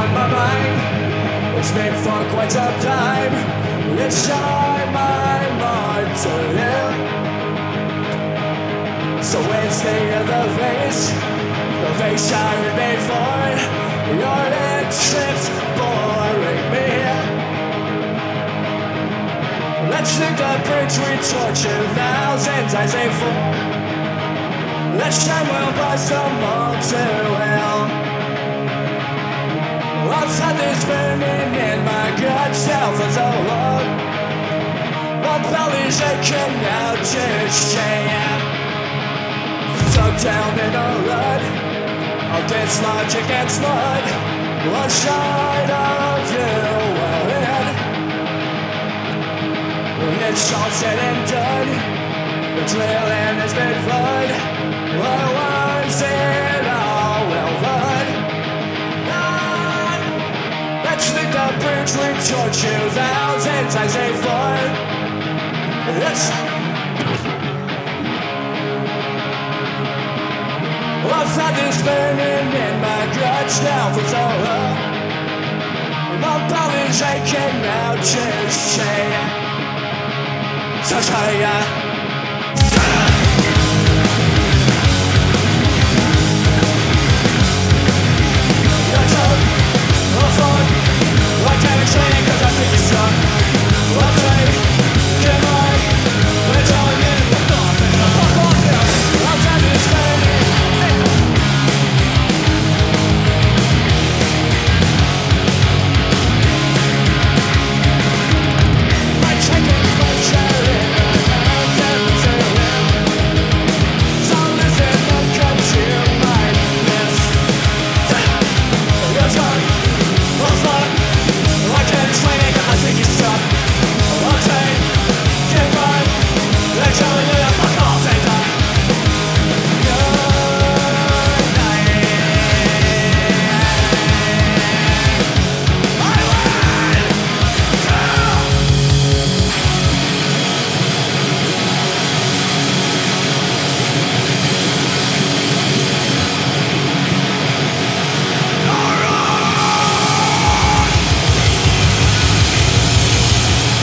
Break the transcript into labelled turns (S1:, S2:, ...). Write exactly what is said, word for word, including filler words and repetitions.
S1: on my mind. It's been for quite some time. It's on my mind to live. So it's the other face, the face I was made for. Your lips boring me. Let's think the bridge we torture thousands as they fall. Let's shine well by someone to hell. I've had this burning in my gut now for so long. My belly's aching now, just saying. Stuck down in a rut of this logic and smut. What side of you will in? When it's all said and done, the drilling has been flood. What was it all well done? Let's think the bridge we torture thousands as they flood. Let's I've had this burning in my guts now for so long. My body's aching now, just say, so say,